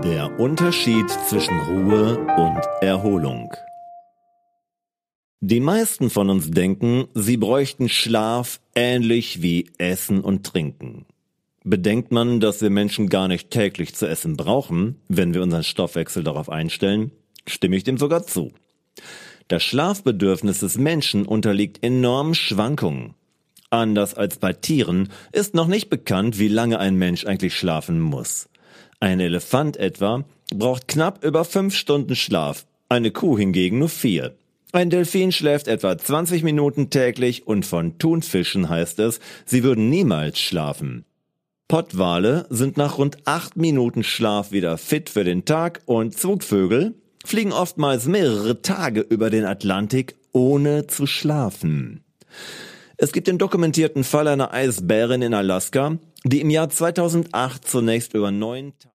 Der Unterschied zwischen Ruhe und Erholung. Die meisten von uns denken, sie bräuchten Schlaf ähnlich wie Essen und Trinken. Bedenkt man, dass wir Menschen gar nicht täglich zu essen brauchen, wenn wir unseren Stoffwechsel darauf einstellen, stimme ich dem sogar zu. Das Schlafbedürfnis des Menschen unterliegt enormen Schwankungen. Anders als bei Tieren ist noch nicht bekannt, wie lange ein Mensch eigentlich schlafen muss. Ein Elefant etwa braucht knapp über 5 Stunden Schlaf, eine Kuh hingegen nur 4. Ein Delfin schläft etwa 20 Minuten täglich und von Thunfischen heißt es, sie würden niemals schlafen. Pottwale sind nach rund 8 Minuten Schlaf wieder fit für den Tag und Zugvögel fliegen oftmals mehrere Tage über den Atlantik, ohne zu schlafen. Es gibt den dokumentierten Fall einer Eisbärin in Alaska, die im Jahr 2008 zunächst über 9 Tage